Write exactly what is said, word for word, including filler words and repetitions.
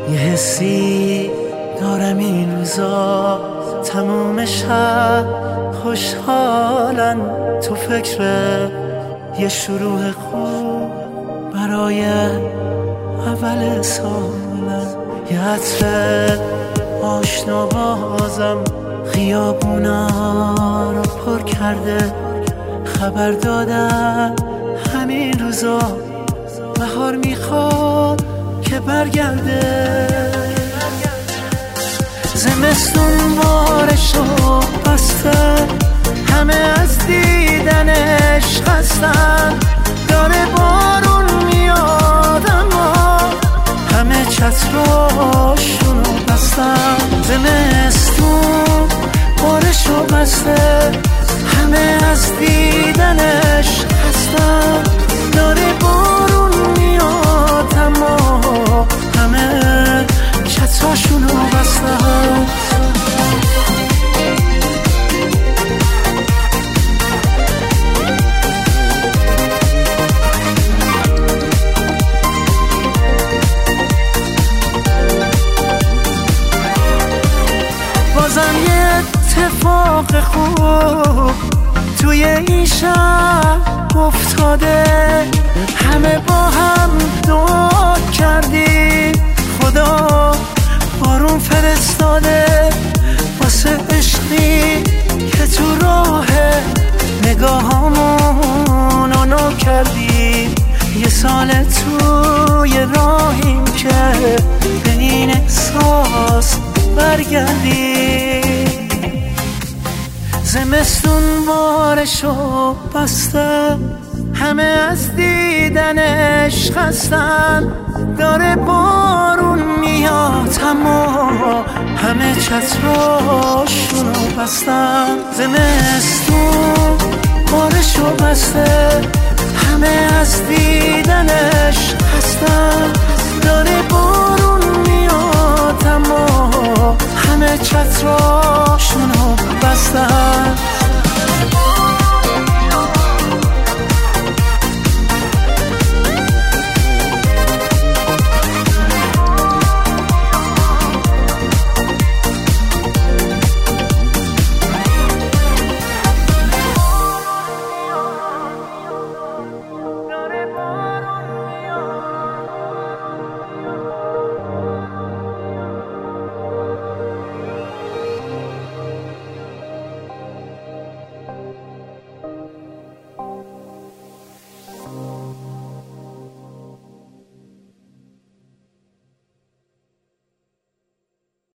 یه حسی دارم این روزا تموم شب خوشحالن، تو فکر یه شروع خوب برای اول سالن. یه عطر آشنا بازم خیابونا رو پر کرده، خبر دادن همین روزا بهار میخواد که برگرده. زمستون بارشو بسته، همه از دیدنش خستن، داره بارون میاد اما همه چتراشونو بستن. زمستون بارشو بسته، همه از دیدنش خستن، داره بارون میاد اما همه چتراشونو بستن. بازم یه اتفاق خوب توی این شب افتاده، همه با هم دعا کردیم خدا بارون فرستاده، واسه عشقی که تو راه نگاهامون آنو کردیم. یه سال توی راهیم که به این احساس برگردیم. زمستون بارشو بسته، همه از دیدنش خستن، داره بارون میاد اما همه چتراشونو بستن. زمستون بارشو بسته، همه از دیدنش خستن، داره بارون میاد اما همه چتراشونو